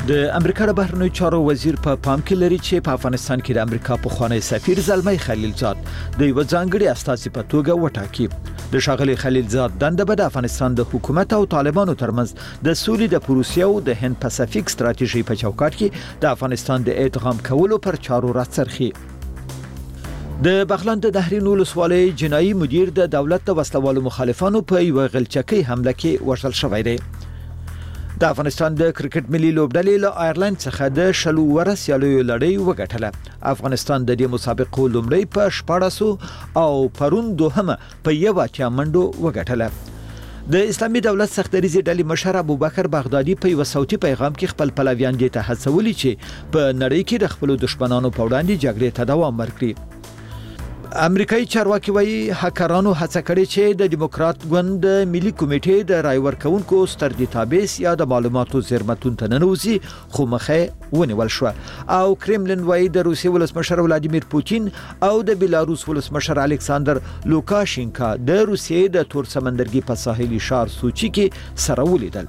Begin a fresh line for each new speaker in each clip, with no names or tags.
د امریکا د بهرنیو چارو وزیر په پام کې لري چې په افغانستان کې د امریکا پخوانی سفیر زلمی خلیلزاد د یو ځانګړي استازي په توګه وټاکي. د ښاغلي خلیلزاد دنده به د افغانستان د حکومت او طالبانو ترمنځ د سولې د پروسې او د هند پاسفیک ستراتیژي په چوکاټ کې د افغانستان د ادغام کولو پر چارو راڅرخي. د بغلان د دهرین ولسوالۍ جنایي مدیر د دولت د وسلوالو مخالفانو په یو غلچکۍ حمله کې وژل شوی دی. د افغانستان د کرکټ ملي لوبډلې له آیرلند څخه د شلو ورسیالیو لړۍ وګټله. افغانستان د دې مسابقو لومړی په 14 او پرون دوهمه په 1 منډو وګټله. د اسلامي دولت سختریزي ډلې مشر ابوبکر بغدادي په یو صوتي پیغام کې خپل پلویان دي ته هڅولي چې په نړۍ کې د خپل دشمنانو په وړاندې جګړې ته دوام ورکړي. امریکایي چارواکي وایي هکرانو هڅه کړې چې د دیموکرات ګوند د ملي کمیټې د رای ورکونکو ستر ډیټابیس یا د معلوماتو زیرمتون ته ننوځي خو مخه ونیول شو. او کرملین وایي د روسیې ولسمشر ولادیمیر پوتین او د بیلاروس ولسمشر الکساندر لوکاشینکا د روسیې د تور سمندرګي په ساحلي ښار سوچي کې سره ولیدل.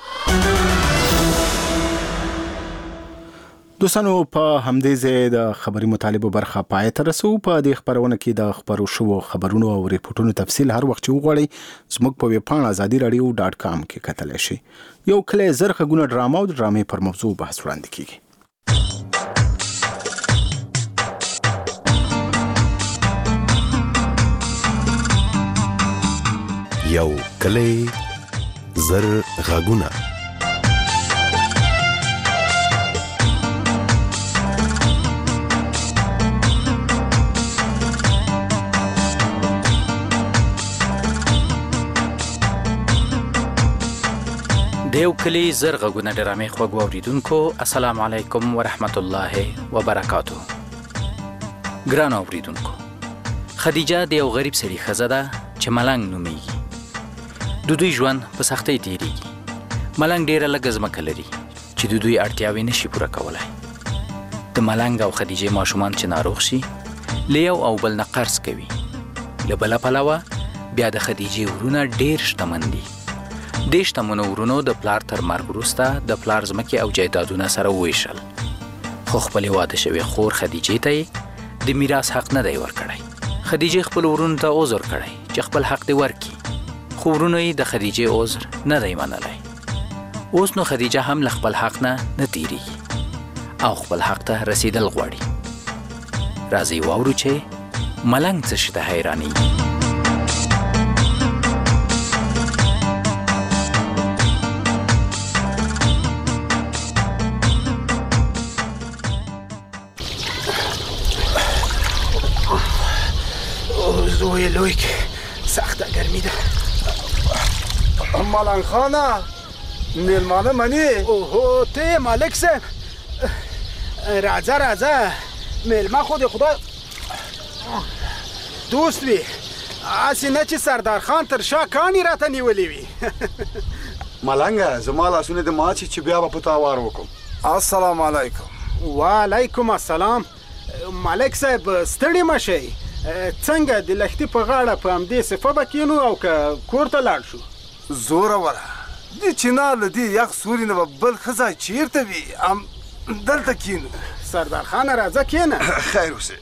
دوستانو په همدې ځای د خبري مطالبه برخه پای ته رسو. په دې خبرونه کې د خبرو شو خبرونو او ریپورتونو تفصیل هر وخت وغواړئ زموږ په ویب پاڼه azadiradio.com کې کتلی شئ. یو کله زرخه ګونه ډرامه او ډرامې پر موضوع بحث وړاندې کیږي.
یو کله زر غاګونه
دیو کلی زر غږونه ډرامې خوږ اوریدونکو السلام علیکم ورحمت الله وبرکاتو. ګران اوریدونکو، خدیجه د یو غریب سړي ښځه ده چې ملنګ نومیږي. د دوی ژوند په سختۍ تیریږي. ملنګ ډیره لږه ځمکه لري چې د دوی اړتیاوې نشي پوره کولی. د ملنګ او خدیجې ماشومان چې ناروغ شي له یو او بل نه قرض کوي. له بله پلوه بیا د خدیجې ورونه ډیر شتمن دي. د شتمنو ورونو د پلار تر مرګ وروسته د پلار ځمکې او جایدادونه سره وویشل، خو خپلې واده شوې خور خدیجې ته د میراث حق نه دی ورکړی. خدیجې خپل ورونو ته عذر کړی چې خپل حق دی ورکړي، خو ورونو یې د خدیجې عذر نه دی منلی. اوس نو خدیجه هم له خپل حق نه تیریږي او خپل حق ته رسیدل غواړي. راځئ واورو چې ملنګ څه شي ته حیرانېږي.
زوی لوی که سخته گرمی ده.
ملنگ خانه میلمانه منی؟
اوهو تی مالک صاحب، راځه میلمه خود خدا دوست وی، اسی نه چې سردار خان تر شا کانی راته نیولی وی.
ملنگه زما لاسونه د ماچی چې بیا به په تا وار وکم. السلام علیکم.
وعلیکم السلام. مالک صاحب ستړي مشئ، څنګه د لښتي په غاړه په همدې صفه به کینو او که کور ته لاړ شو؟
زوره وره د چنار له دې یخ سوري نه به بل ښه ځای چیرته وي؟ دلته کینو.
سردار خانه راځه کینه.
خیر اوسې.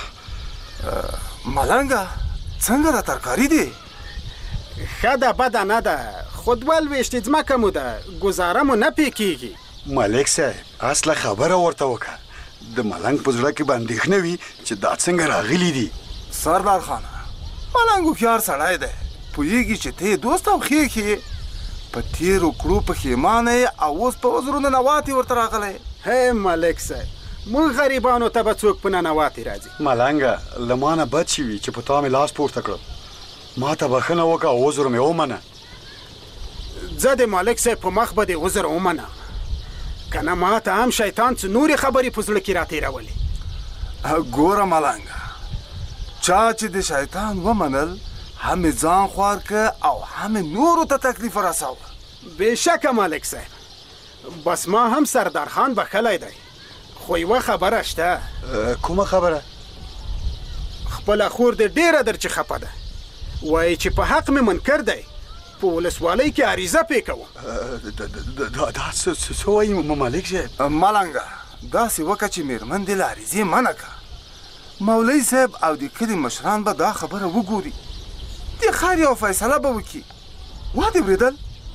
ملنګه څنګه ده ترکاري دی؟
ښه ده بده نه ده، خو 12 ځمکه مو ده، ګزاره مو نه پې کېږي.
ملک صاحب اصله خبره ورته وکړه. د ملنګ په زړه کې به اندېښنه وي چې دا څنګه راغلي دي. سردار خانه ملنګ هوښیار سړی دی، پوهېږي چې ته یې دوست او ښې ښې په تېرو کړو پښېمانه یې او اوس په عذرو ننواتې ورته راغلی.
هی ملک صاحب موږ غریبانو ته به څوک په ننواتې راځي؟
ملنګه له ما نه بد شوي چې په تا مې لاس پورته کړل. ما ته بښنه وکړه او عذر مې ومنه.
ځه د ملک صاحب په مخ به دې عذر ومنه، که نه ما ته هم شیطان څه نورې خبرې په زړه کې راتېرولې.
ګوره ملنګه، چا چې د شیطان ومنل هم یې ځان خوار که او هم یې نورو ته تکلیف ورساوه.
بېشکه ملک صاحب، بس ما هم سردار خان بخلی دی، خو یوه خبره شته.
کومه خبره؟
خپله خور دې ډېره در چې خفه ده، وایي چې په حق مې منکر دی په ولسوالۍ کې عریضه پې کوم.
دا څه وایي ملک صاحب؟
ملنګه داسې وکړه چې مېرمن دې له عریضې منع کړه. مولوي صاحب او د کلي مشران به دا خبره وګوري، د ښار یو فیصله به وکړي. وا دې اورېدل؟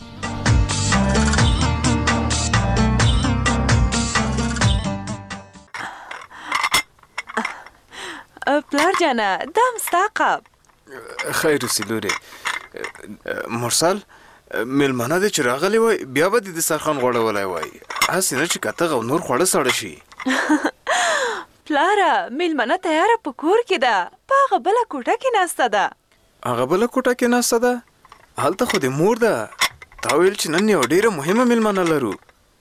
پلار جانه دام ستا قاب.
خیر اوسې لورې. مرسل مېلمانه دې چې راغلی وای بیا به دې د دسترخوان غوړولی وای، هسې نه چې کتغ او نور خواړه ساړه شي.
پلاره مېلمنه تیاره په کور کې ده، په هغه بله کوټه کې ناسته ده.
هغه بله کوټه کې ناسته ده؟ هلته خو دې مور ده. تا ویل چې نن یو ډېره مهمه مېلمانه لرو.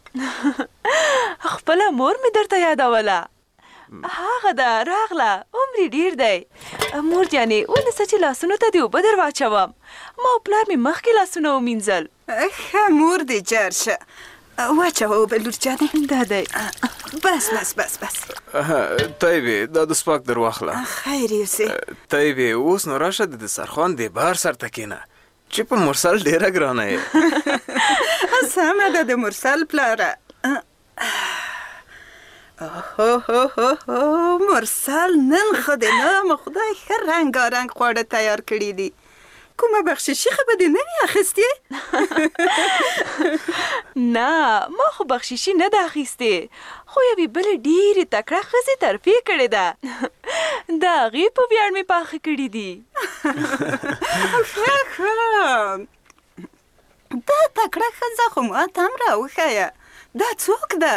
خپله مور مې درته یادوله. هغه ده راغله، عمر یې ډېر دی. مور جانې ونیسه چې لاسونو ته دې اوبه در واچوم. ما او پلار مې مخکې لاسونه ومینځل.
ښه مور دې جار شه. واچوه اوبه لور جانې.
دا دی.
بس
طیبې دا دسپاک در واخله.
خیر یوسې.
طیبې اوس نو راشه د دسترخوان د بهر سر ته کښېنه چې په مرسل ډېره ګرانه یې.
سمه ده د مرسل پلاره. مرسل نن خو د نام خدای ښه رنګارنګ خواړه تیار کړي دي. کومه بخششي خو به دې نه وي اخیستې؟
نه ما خو بخششي نه ده اخیستې، خو یوې بلې ډېرې تکړه ښځې ترفیع کړې ده. د هغې په ویاړ مې پاخه کړي دي.
ښه دا تکړه ښځه خو ما ته هم راوښیه. دا څوک ده؟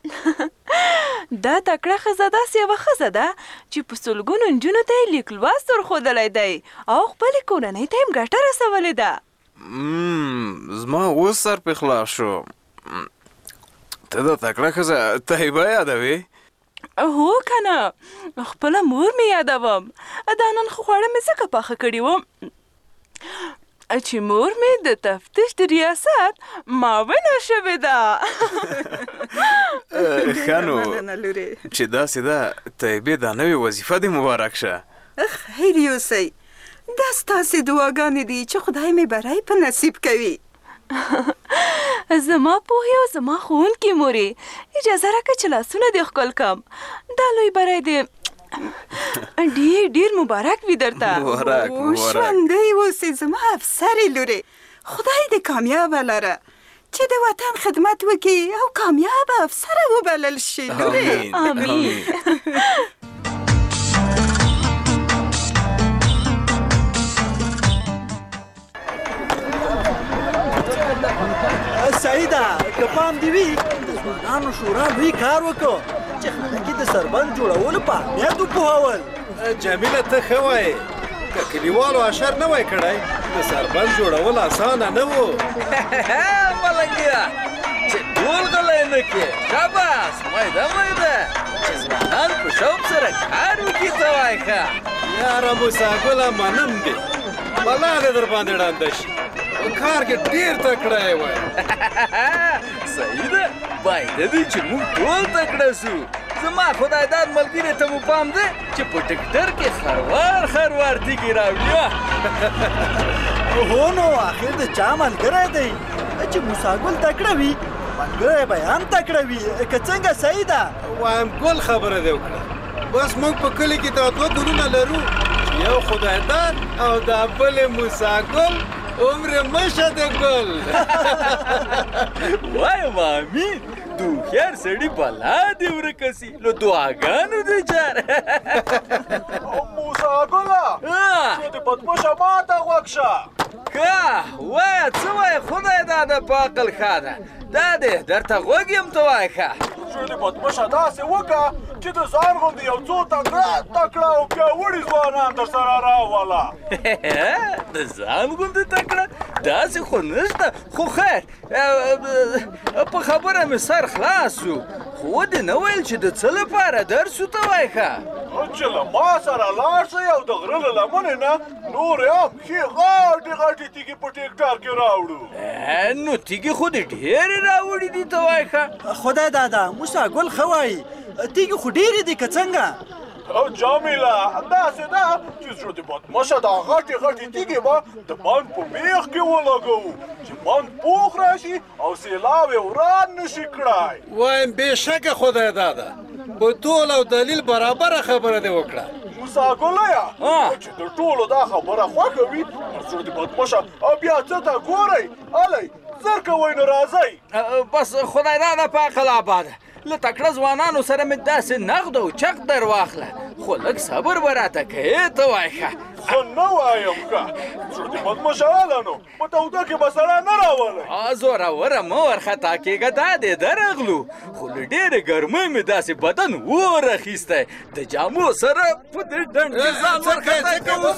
دا تکړه ښځه داسې یوه ښځه ده چې په سلګونو نجونو ته یې لیک لوست ورښودلی دی او خپلې کورنۍ ته یې ګټه رسولې ده.
زما اوس سر پې خلاص شو. ته دا تکړه ښځه طیبه یادوې؟
هو که نه، خپله مور مې یادوم. دا نن خو خواړه مې ځکه پاخه کړي وم چې مور مې د تفتیش د ریاست معاونه شوې ده.
ښه نو چې داسې ده طیبې دا نوې وظیفه دې مبارک شه.
خیر یوسئ. دا ستاسې دعاګانې دي چې خدای مې بری په نصیب کوي.
زما پوهې او زما ښوونکې مورې اجازه راکړه چې لاسونه دې ښکل کړم. دا لوی بری دې ډېر ډېر مبارک وي درته.
ژوندی اوسې زما افسرې لورې. خدای دې کامیابه لره چې د وطن خدمت وکړي او کامیابه افسره وبلل شي لورې.
آمین.
سعیده که پام دې وي د ځوانانو شورا لوی کار وکړو چې خلک د سربند جوړولو په اهمیت وپوهول.
جمیله ته ښه وایې، که کلیوالو اشر نه وای کړی د سربند جوړول اسانه نه و.
ملنګیا چې ټول غلی نه کړې شاباس مایده چې ځوانان په شوق سره کار وکړي ته وایې ښه.
یاره موساګله منم دې بلا دې در باندې ړانده شي. په کار کې ډېر تکړه یې وای.
صحیح ده بایده دی چې موږ ټول تکړه سو. زما خدای داد ملګري ته مو پام دی چې په ټکټر کې خروار تیږې راوړي.
هو نو آخر د چا ملګری دی چې موساګل تکړه وي ملګری به هم تکړه وي. که څنګه سعیده؟
وایم ګل خبره دې وکړه. بس موږ په کلي کې دا دوه ګلونه لرو چې یو خدای داد او دا بل موساګل عمر مشه د ګل.
وایم امین. د هوښیار سړي بلا دې ورکه سي له دعاګانو د جار.
موساګله چې د پتمشه ماته غوږ شه.
که وایه څه وایې خدای دا د په عقل ښه ده. دا دې درته غوږ یم ته وایه ښه.
چې د پتمشه داسې وکړه چې د ځان غوندې یو څو تکړه او پیاوړي ځوانان در سره راوله.
د ځان غوندې تکړه داسې خو نشته، خو خیر په خبره مې سر خلاص شو. خو ودې نه ویل چې د څه لپاره درس ته وایې ښه.
چې له ما سره لاړ شئ او د غره له لمنې نه نورې هم ښې غټې تیږې په ټیکټر کې راوړو.
نو تیږې خو دې ډېرې راوړي دي ته وایې ښه.
خدای دادا موساګل ښه وایي تیږې خو ډېرې دي که څنګه؟
او جامیله داسې ده چې زړه د بدمشه دا غټې غټې تیږې به د بند په بیخ کې ولګوو چې بند پوخ راشي او سیلاب یې وران نشي کړای.
وایم بېشکه خدای داده په ټول او دلیل برابره خبره دې وکړه.
موسی ګلیه چې د ټولو دا خبره خوښه وي زړه د بدمشه او بیا څه ته ګورئ هلی زر کوئ نو راځئ.
بس خدای داده په عقل آباده له تکړه ځوانانو سره مې داسې نغد او چق در واخله خو لږ صبر به راته کوې ته وایه ښه.
زه نه وایم ښه زړه د بدمشه هله نو په توده کې به سړی نه راولئ.
زوروره مه ورخطا کېږه دا دې درغلو خو له ډېرې ګرمۍ مې داسې بدن اور اخیستی د جامو سره په دې ډنډ کې ځان ورخطا کوم.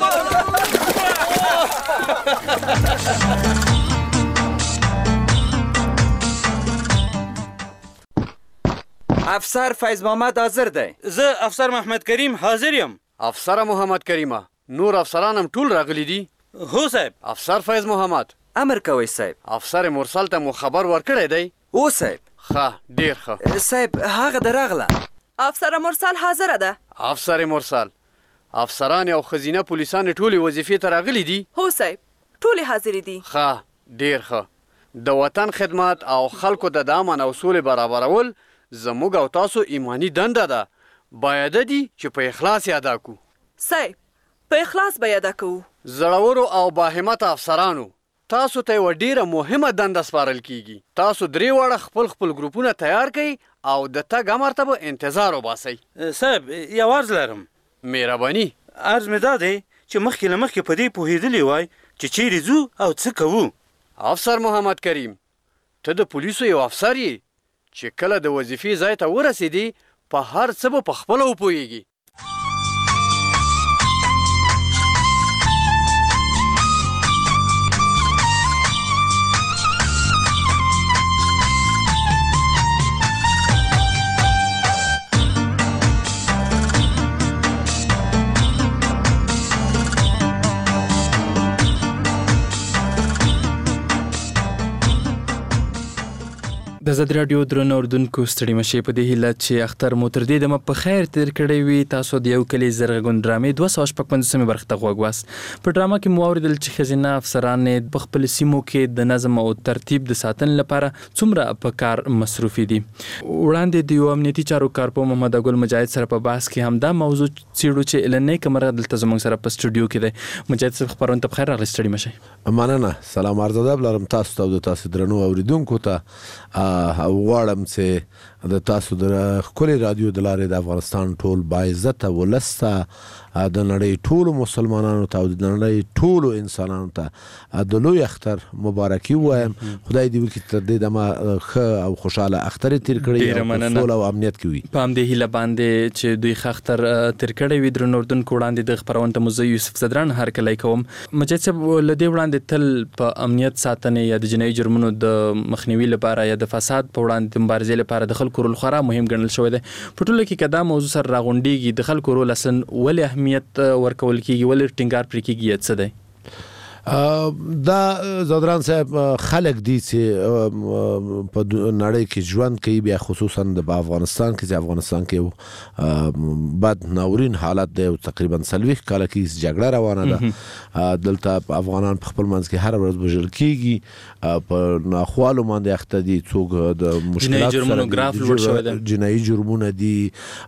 افسر فیض محمد حاضر دی.
زه افسر محمد کریم حاضر یم.
افسر محمد کریمه نور افسران هم ټول راغلي دي؟
هو صاحب.
افسر فیض محمد
امر کوئ صاحب.
افسر مرسل ته مو خبر ورکړی دی؟
او صاحب.
ښه ډېر ښه.
صاحب هغه د راغله.
افسر مرسل حاضره ده.
افسر مرسل افسران او ښځینه پولیسان ټولې وظیفې ته راغلي دي؟
هو صاحب ټولې حاضرې دي.
ښه ډېر ښه. د وطن خدمت او خلکو د امن او سولې برابرول زموږ او تاسو ایمانی دنده ده. باید دي چې په اخلاص یې ادا کړو.
صاحب په اخلاص به یې ادا کوو.
زړورو او باهمته افسرانو تاسو ته یوه ډېره مهمه دنده سپارل کیږي. تاسو 3 واړه خپل ګروپونه تیار کړئ او د تګ امر ته به انتظار وباسئ.
صاحب یو عرض لرم.
مهرباني.
عرض مې دا دی چې مخکې له مخکې په دې پوهېدلی وای چې چیرې ځو او څه کوو.
افسر محمد کریم ته د پولیسو یو افسر یې چې کله د وظیفې ځای ته ورسېدي په هر څه به پخپله وپوهېږي.
د زد رادیو درنو اردوونکو ستړي مشئ په دې هیله چې اختر مو تر دې دمه په خیر تیر کړی وي. تاسو د یو کلي زرغون ډرامې 255 برخه ته غوږ واست. په ډراما کې مو اوریدل چې ښځینه افسران په خپل سیمو کې د نظم او ترتیب د ساتنې لپاره څومره په کار مصروفي دي. وړاندې د یو امنیتي چارو کارپوه محمد ګل مجاهد سره په بحث کې همدا موضوع څیړو چې لنې کمره دلته زموږ سره په سټوډیو کې دی. مجاهد صاحب خبرونه ته بخیر راغلی. ستړي مشئ.
مننه. سلام عرض ادب لرم تاسو ته او د تاسو درنو اوریدونکو ته. غواړم چې د تاسو د ښکلي رادیو د لارې د افغانستان ټول باعزته ولس ته د نړۍ ټولو مسلمانانو ته او د نړۍ ټولو انسانانو ته د لوی اختر مبارکي ووایم. خدای دې وکړي تر دې دمه ښه او خوشحاله اختر یې تیر کړی او په سوله او امنیت کې وي.
په همدې هیله باندې چې دوی ښه اختر تیر کړی وي. درنو اردوونکو وړاندې د خپرونې ته مو زه یوسف زدران هرکلی کوم. مجید صاحب له دې وړاندې تل په امنیت ساتنې یا د جنایي جرمونو د مخنیوي لپاره یا د فساد په وړاندې د مبارزې لپاره د خلکو رول خورا مهم ګڼل شوی دی. په ټوله کې که دا موضوع سره راغونډېږي د خلکو رول اصلا ولې اهمیت ورکول کېږي ولې ټینګار پرې کېږي څه دی؟
دا زدران صاحب خلک دي چې په نړۍ کې ژوند کوي بیا خصوصا د افغانستان کې چې افغانستان کې بد ناورین حالت دی او تقریبا 40 کاله کې جګړه روانه ده. دلته افغانان په خپل منځ کې هر ورځ وژل کېږي په ناخوالو باندې اخته دي. څوک د مشکلات سره جنایي جرمونه دي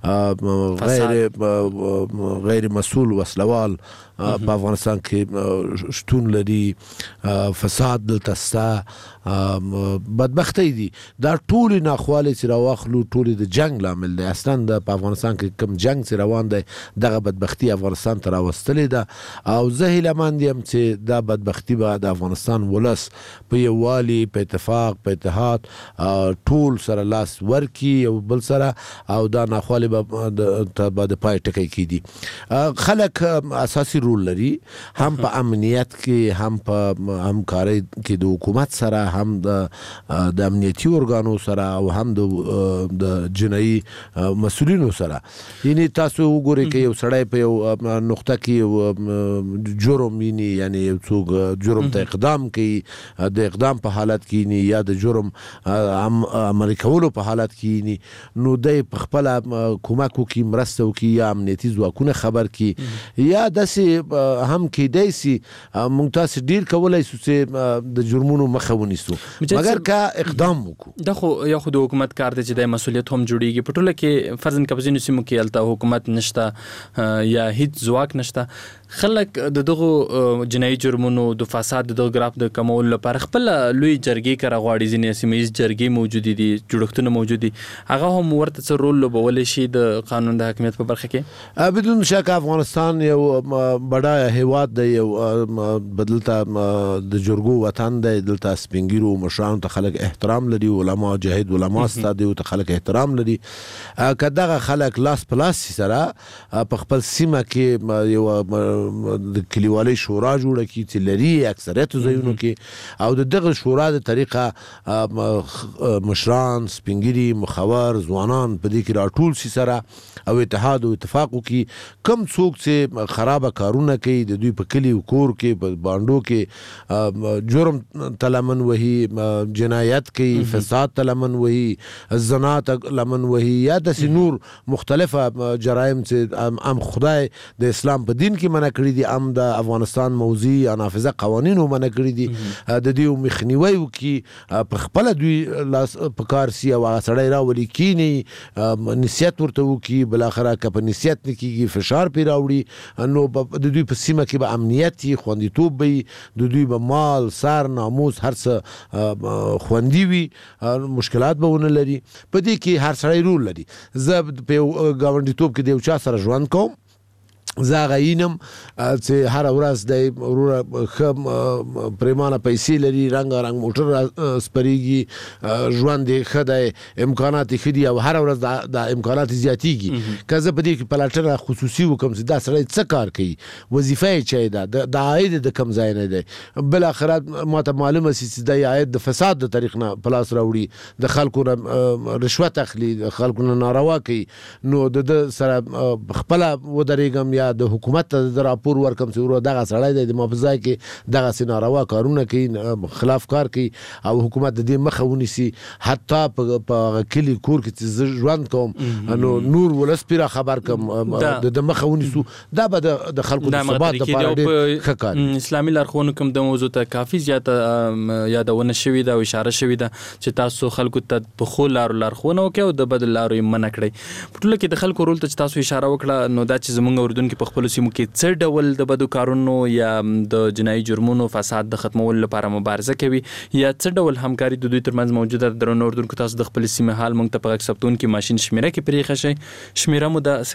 غیر مسؤل وسلوال په افغانستان کې شتون لري. فساد دلته سته بدبختۍ دي. دا ټولې ناخوالې چې راواخلو ټولې د جنګ لامل دی. اصلا په افغانستان کې کوم جنګ چې روان دی دغه بدبختي افغانستان ته راوستلې ده او زه هیلهمند یم چې دا بدبختي به د افغانستان ولس په یووالي په اتفاق په اتحاد ټول سره لاس ورکي یو بل سره او دا ناخوالې به د پای ټکی کیږي. خلک اساسي رول لري هم په امنیت کې هم په همکارۍ کې د حکومت سره هم د امنیتي ارګانو سره او هم د جنایي مسؤلینو سره. یعنی تاسو وګورئ که یو سړی په یو نقطه کې جرم ویني یعنی یو څوک جرم ته اقدام کوي د اقدام په حالت کې یا د جرم عملي کولو په حالت کې نو دی په خپل کومک وکړي مرسته وکړي یا امنیتي ځواکونه خبر کړي یا داسې هم کیدای شي موږ تاسو ډیر کولی شو چې د جرمونو مخه ونیسو مګر که اقدام وکړو.
دا خو یو خو د حکومت کار دی چې د مسؤلیت هم جوړیږي په ټوله کې فرضاً که په ځینو سیمو کې هلته حکومت نشته یا هیڅ ځواک نشته خلک د دغو جنایي جرمونو د فساد د دغه ګراف د کمولو لپاره خپل لوی جرګې کره غواړي ځینې سیمه ییز جرګې موجودې دي جوړښتونه موجود دي هغه هم ورته څه رول لوبولی شي د قانون د حاکمیت په برخه کې.
بدون شک افغانستان یو بډایه هیواد دی یو بدلته د جرګو وطن دی دلته سپین ږیرو مشرانو ته خلک احترام لري علما جاهد علما ستا دی ته خلک احترام لري که دغه خلک لاس په لاس سره په خپل سیمه کې یو د کلیوالي شورا جوړه کی چې لري اکثریت ځایونو کې او د دغه شورا د طریقه مشران سپینګری مخور ځوانان په دې کې راټول سي سره او اتحاد او اتفاق وکي کم څوک چې خراب کارونه کوي د دوی په کلی او کور کې په باندو کې جرم تلمن وهي جنایت کوي فساد تلمن وهي زنا تلمن وهي یا د نور مختلفه جرایم چې ام خدای د اسلام په دین کې منع کړی دي ام د افغانستان موضوعي یا نافذه قوانینو منع کړی دي د دې مخنیوي وکي په خپل دوی لاس په کار سي او سړی راولي کینی نسیت ورته وکي بل اخره که په نسیت نه کیږي فشار پی راوړي نو د دوی په سیمه کې به امنیت خوندیتوب وي د دوی به مال سر ناموس هر څه خوندي وي مشکلات به ونه لري په دې کې هر سړی رول لري. زه په ګاونډیتوب کې د یو چا سره ژوند کوم زه هغه ینم چې هره ورځ دی وروره ښه پریمانه پیسې لري رنګارنګ موټر سپریږي ژوند یې ښه دی امکانات یې ښه دي او هره ورځ دا امکانات زیاتیږي که زه په دې کې پلټنه خصوصي وکړم چې دا سړی څه کار کوي وظیفه یې چی ده د عاید د کم ځای نه دی بالاخره ماته معلومه سي چې دا عاید د فساد د طریق نه په لاس راوړي د خلکو نه رشوت اخلي د خلکو نه ناروا کوي نو د سره خپله ودرېږم یا د حکومت ته د راپور ورکم چې ورو دغه سړی دی د ما په ځای کې دغه ناروا کارونه کوي خلاف کار کوي او حکومت د دې مخه ونیسي حتی په کلي کور کې چې زه ژوند کوم نو نور ولس پرې خبر کوم د مخه ونیسو دا به د خلکو د ثبات لپاره ډېر ښه کار
اسلامي لارښوونو کوم د موضوع ته کافي زیاته یادونه شوې ده او اشاره شوې ده چې تاسو خلکو ته په ښو لارو لارښوونه وکړئ او د بدو لارو یې منع کړئ. په ټوله کې د خلکو رول ته چې تاسو اشاره وکړه نو دا چې زموږ اردوونکي په خپلو سیمو کې څه ډول د بدو کارونو یا د جنایي جرمونو فساد د ختمولو لپاره مبارزه کوي یا څه ډول همکاري د دوی ترمنځ موجوده ده درنو اردوونکو تاسو د خپلې سیمې حال موږ ته په غږ ثبتون کې ماشین شمیره کې پرېښه شئ شمیره مو د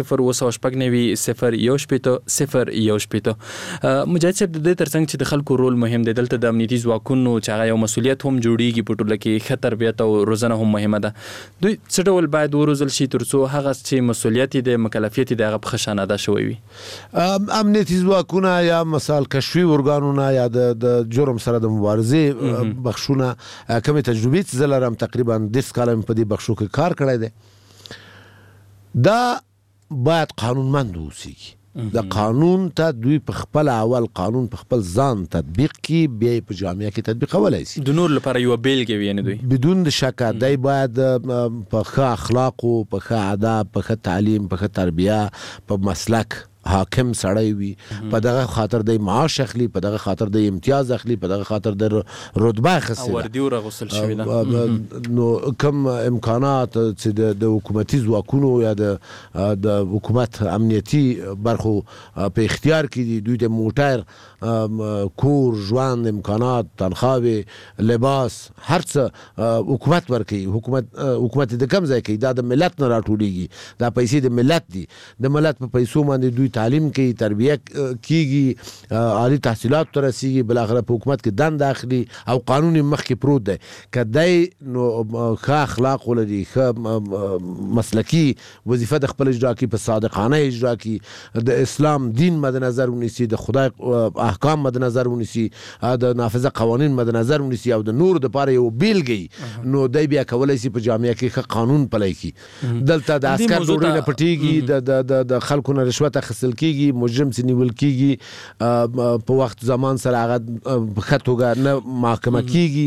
0 مجاهد صاحب د دې ترڅنګ چې د خلکو رول مهم دی دلته د امنیتي ځواکونو چې هغه یو مسؤلیت هم جوړیږي په ټوله کې ښه تربیت او روزنه هم مهمه ده دوی څه ډول باید وروزل شي تر څو هغه چې مسؤلیت دی مکلفیت دی هغه په ښه شان ادا شوی وي.
امنیتي ځواکونه یا مثال کشفي ارګانونه یا د جرم سره د مبارزې بخښونه کومې تجربې چې زه لرم تقریبا 10 کاله مې په دې بخښو کې کار کړی دی دا باید قانونمند اوسیږي د قانون ته دوی په خپل اول قانون په خپل ځان تطبیق کی بیا په جامعه کې تطبیقولای شي د
نور لپاره یو بیلګه وي یعنی دوی
بدون شک دای باید په ښه اخلاق او په ښه ادب په ښه تعلیم په ښه تربیه په مسلک حاکم سړی وي په دغه خاطر د معاش اخلي په دغه خاطر د امتیاز اخلي په دغه خاطر د رتبه اخلي
وردی او رغسل شوی ده
نو کم امکانات چې د حکومتي ځواکونو یا د حکومت امنیتي برخو په اختیار کې دي دوی د موټر کور ژوند امکانات تنخواه لباس هر څه حکومت ورکوي حکومت د کم ځای کوي دا د ملت نه راټولیږي دا پیسې د ملت دي د ملت په پیسو باندې دوی تعلیم کوي تربیه کیږي عالی تحصیلات ته رسیږي بالاخره په حکومت کې دند اخلي او قانون مخکې پروت دی که دی نو ښه اخلاق ولري ښه مسلکي وظیفه د خپل اجرا کړي په صادقانه اجرا کړي د اسلام دین مد نظر ونیسي د خدای احکام مد نظر ونیسي د نافذه قوانین مد نظر ونیسي او د نور دپاره یو بیلګې نو دی بیا کولی شي په جامعه کې ښه قانون پلی کړي دلته د عسکر ډوډۍ نه پټېږي د خلکو نه رشوت اخیستل کېږي مجرم چې نیول کېږي په وخت زمان سره هغه په ښه توګه نه محاکمه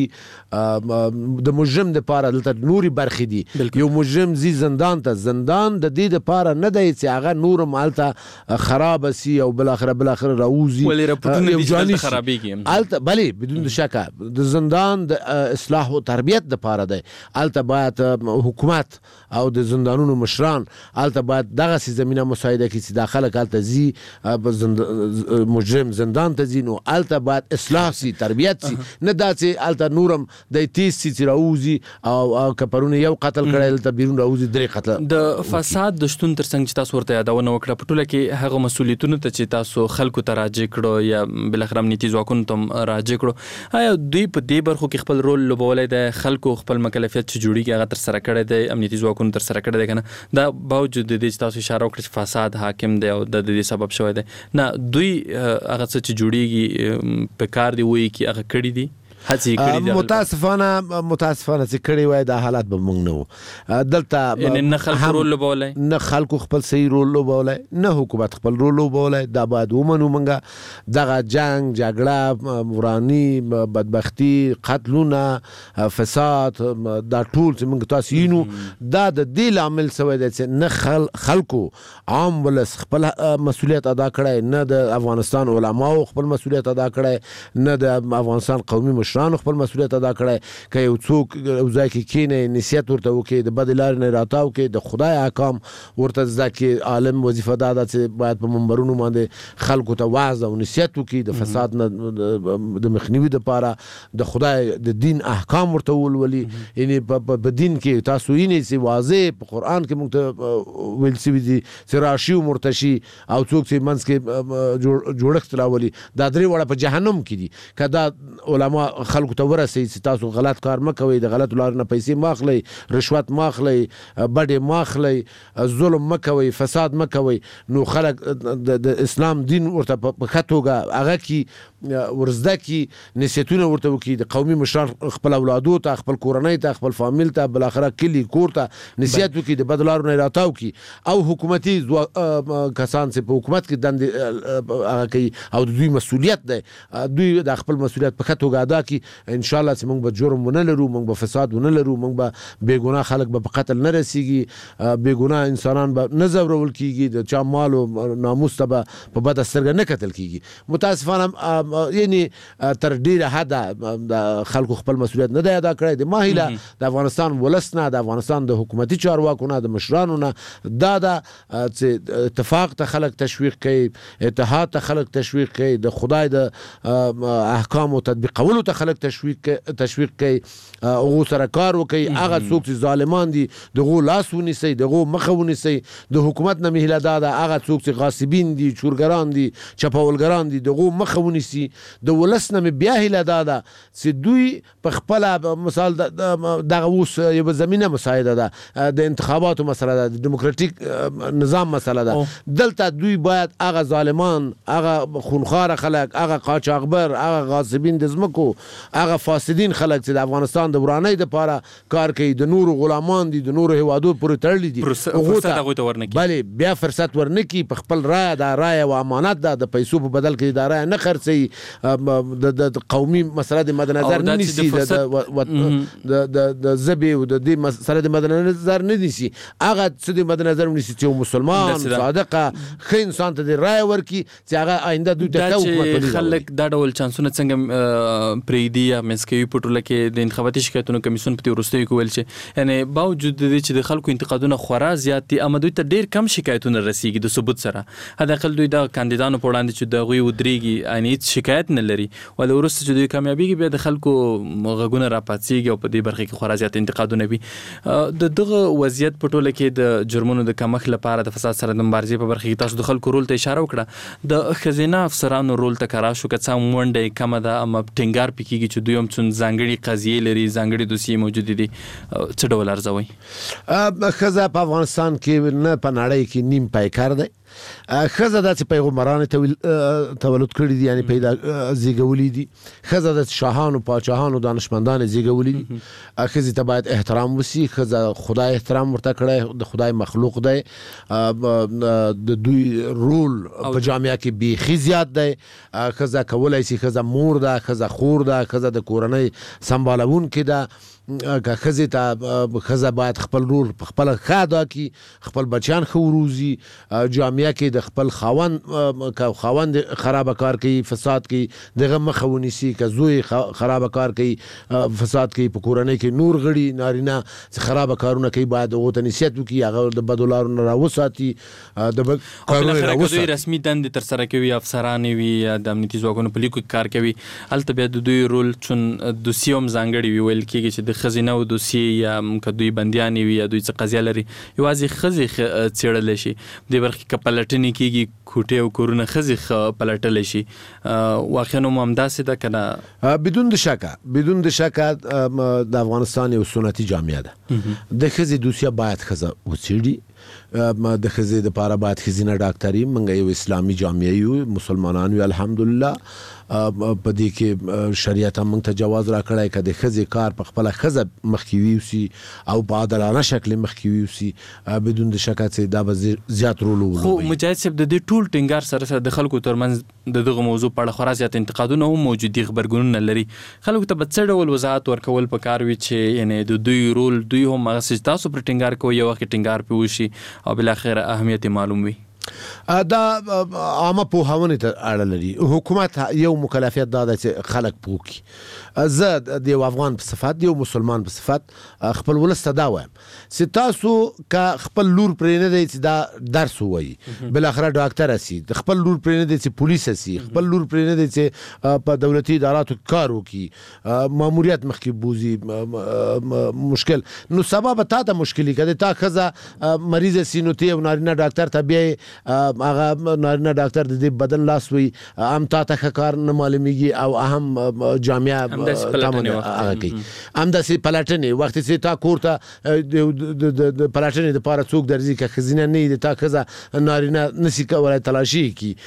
کېږي د مجرم دپاره دلته نورې برخې دي یو مجرم ځي زندان ته زندان د دې دپاره نه دی چې هغه نور هم هلته خرابه سي او بالاخره راوځي
ولې راپورټونه دي چې هلته خرابېږي
هلته بلې بدون د شکه د زندان د اصلاح و تربیت دپاره دی هلته باید حکومت او د زندانونو مشران هلته باید دغسې زمینه مساعده کړي چې دا خلک هلته ځي مجرم زندان ته ځي نو هلته باید اصلاح سي تربیت سي نه دا چې هلته نور هم دی تیز سي چې راوځي او که پرونه یو قتل کړی هلته بیرون راوځي 3 قتل
د فساد د شتون تر څنګ چې تاسو ورته یادونه وکړه په ټوله کې هغه مسؤلیتونو ته چې تاسو خلکو ته راجع کړو یا بالاخره امنیتي ځواکونو ته راجع کړو آیا دوی په دې برخو کې خپل رول لوبولی دی خلکو خپل مکلفیت چې جوړیږي هغه ترسره کړی دی امنیتي ځواکونو ترسره کړی دی که نه دا باوجود د دې چې تاسو اشاره وکړه چې فساد حاکم دی او د دې سبب شوی دی نه دوی هغه څه چې جوړیږي په کار دی وایي کې هغه کړي دي
متاسفانه چې کړی وای دا حالات به موږ نه وو دلته
نه خلکو رول لوبولی
نه خلکو خپل صحیح رول لوبولی نه حکومت خپل رول لوبولی دا باید ومنو موږ دغه جنگ جګړه وراني بدبختي قتلونه فساد دا ټول چې موږ تاسو وینو دا د دې لامل شوی دی چې نه خلکو عام ولس خپل مسؤلیت ادا کړی نه د افغانستان علماو خپل مسؤلیت ادا کړی نه د افغانستان قومي مشرانو خپل مسؤلیت ادا کړی که یو څوک یو ځای کې کښېنی نصیحت ورته وکړي د بدې لارې نه راتاو کړي د خدای احکام ورته زده کړي عالم وظیفه دا ده چې باید په منبرونو باندې خلکو ته وعظ او نصیحت وکړي د فساد نه د مخنیوي دپاره د خدای د دین احکام ورته ولولي یعنې په دین کې تاسو وینئ چې واضح په قرآن کې موږ ته ویل شوي دي چې راشي او مرتشي او څوک چې منځ کې جوړښت راولي دا 3 واړه په جهنم کې دي که دا علما خلکو ته ورسوي چې تاسو غلط کار مه کوئ د غلطو لارو نه پیسې مه اخلئ رشوت مه اخلئ بډې مه اخلئ ظلم مه کوئ فساد مه کوئ نو خلک د اسلام دین ورته په ښه توګه هغه کې ورزده کړي نصیحتونه ورته وکړي د قومي مشران خپل اولادو ته خپل کورنۍ ته خپل فامیل ته بالاخره کلي کور ته نصیحت وکړي د بد لارو نه راتاو کړي او حکومتي کسان چې په حکومت کې دندې هغه کوي او د دوی مسؤلیت دی دوی د خپل مسؤلیت په ښه توګه ادا کړي انشاءالله چې موږ به جرم ونه لرو موږ به فساد ونه لرو موږ به بې ګناه خلک به په قتل نه رسیږي بې ګناه انسانان به نه ځورول کېږي د چا مال او ناموس ته به په بده سترګه نه کتل کېږي متاسفانه یعنی تر ډیره حده د خلکو خپل مسؤلیت نه دی ادا کړی د ماهیله د افغانستان ولس نه د افغانستان د حکومتي چارواکو نه د مشرانو نه دا ده چې اتفاق ته خلک تشویق کوي اتحاد ته خلک تشویق کوي د خدای د احکامو تطبیقولو ته خلک تشویق کوي هغو سره کار وکوي هغه څوک چې ظالمان دي دغو لاس ونیسئ دغو مخه ونیسئ د حکومت نه مهیله دا ده هغه څوک چې غاصبین دي چورګران دي چپاولګران دي دغو مخه ونیسي د ولس نه مې بیا هیله دا ده چې دوی په خپله مثال دغه اوس یوه زمینه مساعده ده د انتخاباتو مسله ده د ډیموکراتیک نظام مسله ده دلته دوی باید هغه ظالمان هغه خونخواره خلک هغه قاچاقبر هغه غاصبین د ځمکو هغه فاسدین خلک چې د افغانستان د ورانۍ دپاره کار کوي د نورو غلامان دي د نورو هیوادو پورې تړلي دي بلې بیا فرصت ورنکړي په خپل رایه دا رایه و امانت ده د پیسو په بدل کې دا رایه نه خرڅوي د قومي مسله د مد نظر نه نیسي د ژبې او د دې مسله د مد نظر نه نیسي هغه څه د مد نظر نیسي چې مسلمان صادقه ښه انسان ته د رایه ورکړي چې هغه آینده دوی ته
چې خلک دا ډول چانسونه څنګه پرېږدي یا منځ کوي په ټوله کې د انتخاباتي شکایتونو کمیسیون په دې وروستیو کې ویل چې یعنې باوجود د دې چې د خلکو انتقادونه خورا زیات دي اما دوی ته ډېر کم شکایتونه رسیږي د ثبوت سره حداقل دوی د کاندیدانو په وړاندې چې د هغوی ودرېږي یعنې هېڅ شکایت نه لري ولې وروسته چې دوی کامیابیږي بیا د خلکو غږونه راپاڅېږي او په دې برخه کې خورا زیات انتقادونه وي. د دغه وضعیت په ټوله کې د جرمونو د کمښت لپاره د فساد سره د مبارزې په برخه کې تاسو د خلکو رول ته اشاره وکړه. د ښځینه افسرانو رول ته که راشو که څه هم ونډه یې کمه ده اما ټینګار پې کېږي چې دوی هم څون ځانګړي قضیې لري ځانګړي دوسیې موجودې دي څه ډول ارزوئ؟
ښځه په افغانستان کې نه په نړۍ کې نیم پیکر دی. ښځه داسې پیغمبرانو تولد کړي دي یعنی پیدا زیږولي دي. ښځه د شاهانو پاچاهانو دانشمندان زیږولي دي. ښځې ته باید احترام وسي. ښځه خدای احترام ورته کړی د خدای مخلوق دی. د دوی رول په جامعه کې بیخي زیات دی. ښځه کولی شي ښځه مور ده ښځه خور ده ښځه د کورنۍ سمبالونکې ده. که ښځې ته ښځه باید خپل رول په خپله ښه ادا کړي خپل بچیان ښه وروزي. جامعه کې د خپل خاوند خرابه کار کوي فساد کوي دغه مخه ونیسي. که زوی خرابه کار کوي فساد کوي په کورنۍ کې نور غړي نارینه چې خرابه کارونه کوي باید هغو ته نصیحت وکړي هغه د بدو لارو نه راوساتي د کارونه
راوساتي. دوی رسمي دندې ترسره کوي افسران وي یا د امنیتي ځواکونو په لیکو کې کار کوي هلته بیا د دوی رول چون دوسیه هم ځانګړي وي ویل کېږي چې د ښځینه و دوسیې یا که دوی بندیانې وي یا دوی څه قضیه لري یوازې ښځې څېړلی شي. دې برخه کې که پلټنې کېږي کوټې او کورونه ښځې پلټلی شي. واقعا هم همداسې ده که نه؟ بدون د شکه د افغانستان یو سنتي جامعه ده. د ښځې دوسیه باید ښځه وڅېړي. د ښځې دپاره باید ښځینه ډاکټري موږ یو اسلامي جامعه یو مسلمانان یو الحمدلله په دې کې شریعت هم موږ ته جواز راکړی که د ښځې کار په خپله ښځه مخکې ویوسي او په عادلانه شکل مخکې ویوسي بدون د شکه چې دا به زیات رول ولوبوي. خو مجاهد صاحب د دې ټول ټینګار سره سره د خلکو ترمنځ د دغه موضوع په اړه خورا زیات انتقادونه هم موجود دي غبرګونونه لري. خلکو ته به څه ډول وضاحت ورکول پکار وي چې یعنې د دوی رول دوی هم هغسې چې تاسو پر ټینګار کوئ یو وخت ټینګار پې وشي او بالاخره اهمیت معلوم وي؟
دا عامه پوهاونې ته اړه لري. حکومت یو مکلفیت دا ده چې خلک پوه کړي. زه د یو افغان په صفت د یو مسلمان په صفت خپل ولس ته دا وایم چې تاسو که خپل لور پرې نه دی چې دا درس ووایي بالاخره ډاکټره سي خپل لور پرې نه دی چې پولیسه سي خپل لور پرې نه دی چې په دولتي اداراتو کار وکړي ماموریت مخکې بوزي مشکل نو سبا به تا ته مشکلي که د تا ښځه مریضه سي نو ته یو نارینه ډاکټر ته بیایې هغه نارینه ډاکټر د دې بدن لاس وي هم تا ته ښه کار نه معلومیږي او هم جامعه همداسې پلټنې وخت چې تا کور ته د پلټنې دپاره څوک درځي که ښځینه نه وي د تا ښځه نارینه نسي کولی تلاشي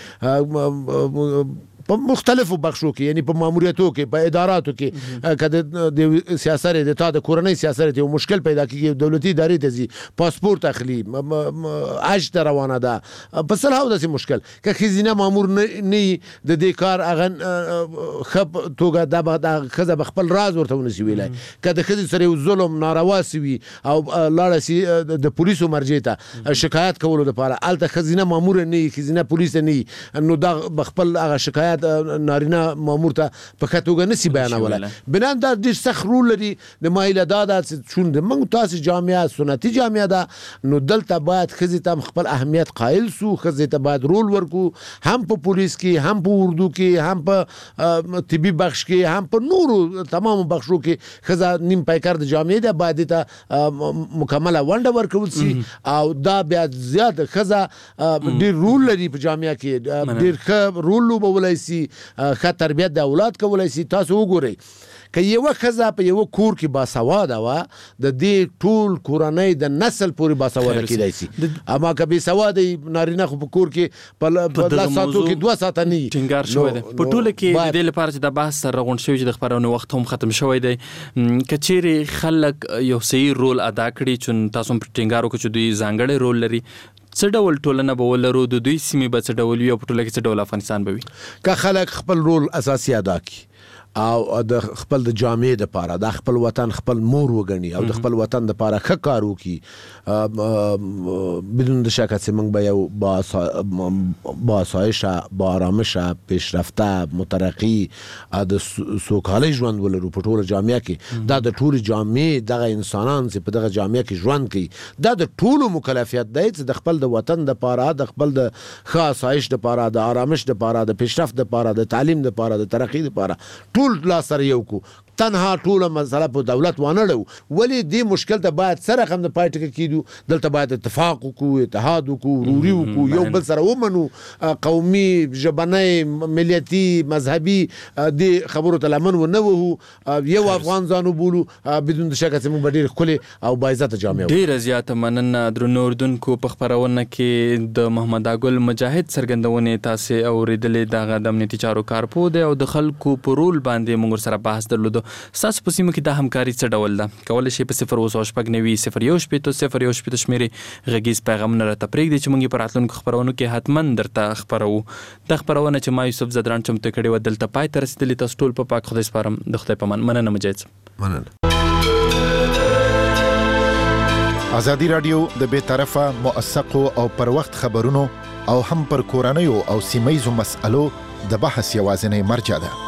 کړي په مختلفو بخشو کې یعنی په ماموریتو کې په اداراتو کې که د سیاست د تا د کورنۍ سیاست یو مشکل پیدا کېږي دولتي ادارې ته ځي پاسپورت اخلي حج ته روانه ده په سلهاو داسې مشکل که ښځینه مامور نه د دې کار هغه ښه توګه دا ښځه به خپل راز ورته ونسي ویلی که د ښځې سره یو ظلم ناروا سوي او لاړه سي د پولیسو مرجع ته شکایت کولو دپاره هلته ښځینه ماموره نه وي ښځینه پولیسه نه وي نو دا به خپل هغه شکایت نارینه مامور ته په ښه توګه نسي بیانولی بنا دا ډېر سخت رول لري د ما هیله دا ده چې چون د موږ تاسې جامعه سنتي جامعه ده نو دلته باید ښځې ته خپل اهمیت قایل سو ښځې ته باید رول ورکو هم په پولیس کې هم په اردو کې هم په طبي بخش کې هم په نورو تمامو بخشو کې ښځه نیم پیکر د جامعې ده باید دې ته مکمله ونډه ورکول سي او دا بیا زیاته ښځه ډېر رول لري په جامعه کې ډېر ښه رول لوبولی سي ښه تربیت د اولاد کولی سي تاسو وګورئ که یوه ښځه په یوه کور کې باسواده وه د دې ټول کورنۍ د نسل پورې باسواده کیدای شي اما که بېسواده نارینه خو په کور کې په 10 ساعتو کې 2 ساعته نه وي
ټینګار شوی دی په ټوله کې د دې لپاره چې دا بحث سره راغونډ شوی چې د خپرونې وخت هم ختم شوی دی که چیرې خلک یو صحیح رول ادا کړي چون تاسو هم ټینګار وکړو چې دوی ځانګړی رول لري څه ډول ټولنه به ولرو د دوی سیمې به څه ډول وي او په ټوله کې څه ډول افغانستان به وي
که خلک خپل رول اساسي ادا کړي او د خپل د جامع د پاره د خپل وطن خپل مور وګڼي او د خپل وطن د پاره ښه کار وکړي بدون د شک چې موږ به یو با آسایشه با آرامشه پیشرفته مترقي د سوکالۍ ژوند ولرو په ټوله جامعه کې دا د ټولې جامعې دغه انسانان چې په دغه جامعه کې ژوند کوي دا د ټولو مکلفیت دی چې د خپل د وطن د پاره د خپل د ښه آسایش د پاره د آرامش د پاره د پیشرفت د پاره د تعلیم د پاره د ترقی د پاره ټول لا سره یو کو تنها ټوله مسله په دولت وانړو ولی دې مشکل ته باید سره هم د پای ټکی کیدو دلته باید اتفاق وکړو اتحاد وکړو وروري وکړو یو بل سره ومنو قومي ژبنی ملیتي مذهبي دې خبرو ته لمن ونه وو یو افغان ځانو بولو بدون شک چې موږ ډېر ښکلې او باعزته جامعه
ډېره زیاته مننه درنو اردوونکو په خپرونه کې د محمد اګل مجاهد څرګندونې تاسې اورېدلې دغه د امنیتي چارو کارپو دی او د خلکو په رول باندې موږ سره بحث درلودو ستاسو په سیمه کې دا همکاري څه ډول ده کولی شئ په 0 اوس شپږ 0 شپېته غږیز پیغامونه راته پرېږدئ چې موږ یې په راتلونکو خپرونو کې حتما درته خپروو دا خپرونه چې ما یوسف زدران چمتو کړې وه دلته پای ته رسېدلې تاسو ټول په پاک خدای سپارم د خدای په امان مننه مجاهد
مننه
ازادي راډیو د بې طرفه موثقو او پر وخت خبرونو او هم پر کورنیو او سیمه ییزو مسألو د بحث یوازینۍ مرجع ده